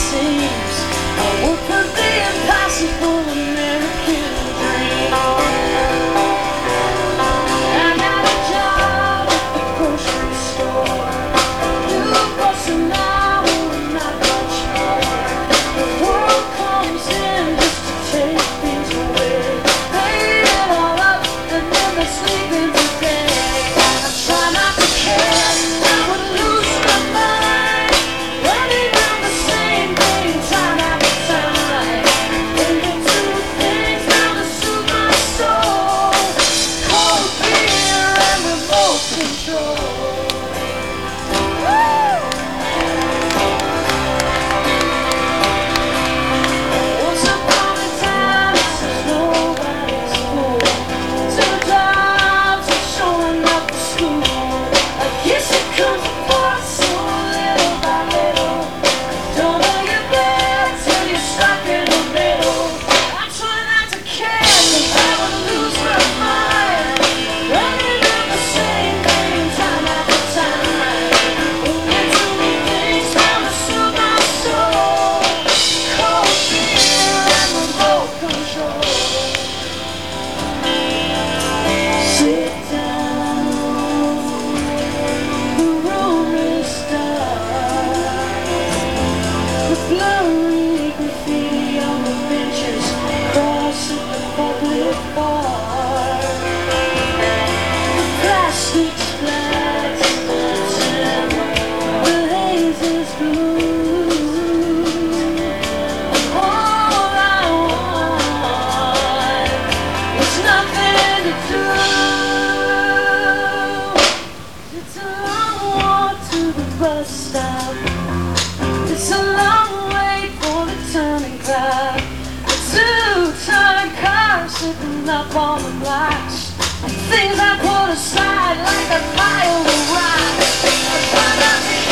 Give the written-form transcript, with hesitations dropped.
seems. I work for the impossible American dream. I got a job at the grocery store. New bus an hour and not much more. The world comes in just to take things away. Pay it all up and then they're sleeping today. I try not to care, I would lose my mind. Running around the same thing, trying out the time right. Thinking two things now to soothe my soul. Cold beer and remote control. Once upon a time, this is nobody's fool. Two jobs and showing up to school. I guess it comes apart so little by little. Don't know you're there till you're stuck in the middle. I try not to care 'cause I would lose my mind. Running on the same thing, time after time. Thinking too many things now to soothe my soul. Cold beer and remote control. Sit down, the room is dark. The blurry graffiti on the benches crossing the public park. The plastic splats, the haze is blue. All I want is nothing to do. It's a long walk to the bus stop. It's a long wait for the turning crowd. The two-ton cars sitting up on the blocks. Things I put aside like a pile of rocks. I try not to